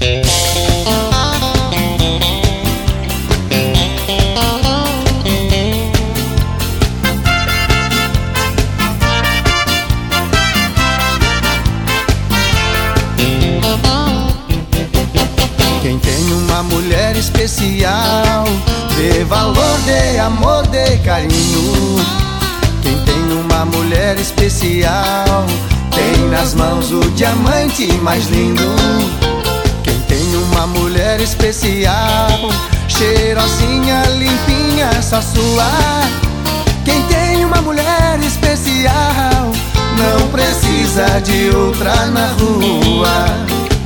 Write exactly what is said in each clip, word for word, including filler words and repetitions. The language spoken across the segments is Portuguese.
Quem tem uma mulher especial dê valor, dê amor, dê carinho. Quem tem uma mulher especial tem nas mãos o diamante mais lindo. Quem tem uma mulher especial, cheirosinha, limpinha, só sua. Quem tem uma mulher especial não precisa de outra na rua.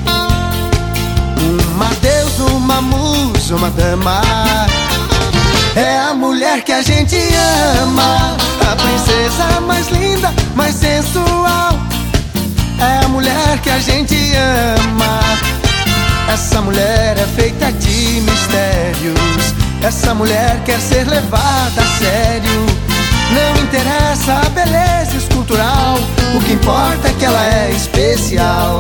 Uma deusa, uma musa, uma dama, é a mulher que a gente ama. A princesa mais linda, mais sensual, é a mulher que a gente ama. Essa mulher é feita de mistérios, essa mulher quer ser levada a sério. Não interessa a beleza escultural, o que importa é que ela é especial.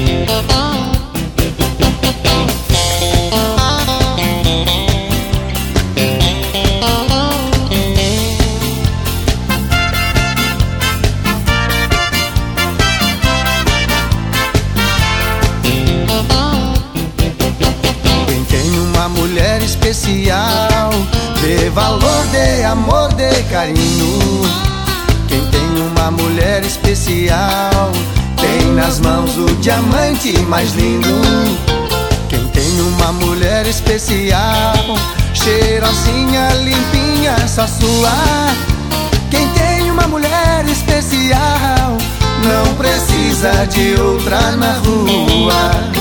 Mulher especial, dê valor, dê amor, dê carinho. Quem tem uma mulher especial tem nas mãos o diamante mais lindo. Quem tem uma mulher especial, cheirosinha, limpinha, só sua. Quem tem uma mulher especial não precisa de outra na rua.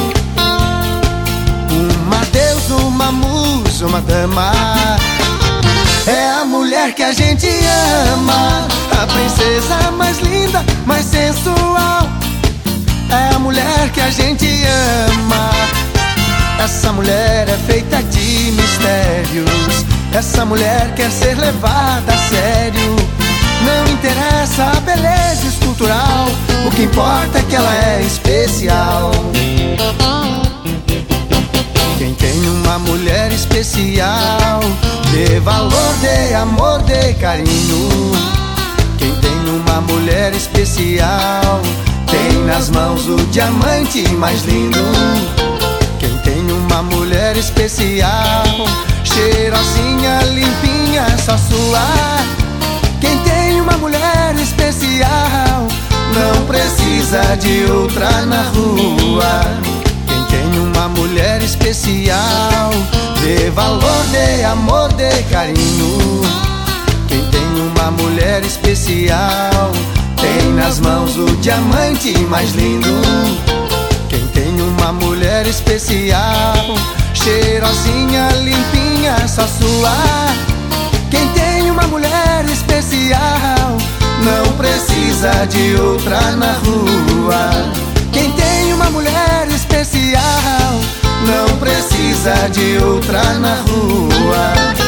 Uma deusa, uma musa, uma dama, é a mulher que a gente ama. A princesa mais linda, mais sensual, é a mulher que a gente ama. Essa mulher é feita de mistérios, essa mulher quer ser levada a sério. Não interessa a beleza escultural, o que importa é que ela é especial. Quem tem uma mulher especial dê valor, dê amor, dê carinho. Quem tem uma mulher especial tem nas mãos o diamante mais lindo. Quem tem uma mulher especial, cheirosinha, limpinha, só sua. Quem tem uma mulher especial não precisa de outra na rua. Tem uma mulher especial, dê valor, dê amor, dê carinho. Quem tem uma mulher especial tem nas mãos o diamante mais lindo. Quem tem uma mulher especial, cheirosinha, limpinha, só sua. Quem tem uma mulher especial não precisa de outra na rua. Quem tem uma mulher especial não precisa de outra na rua.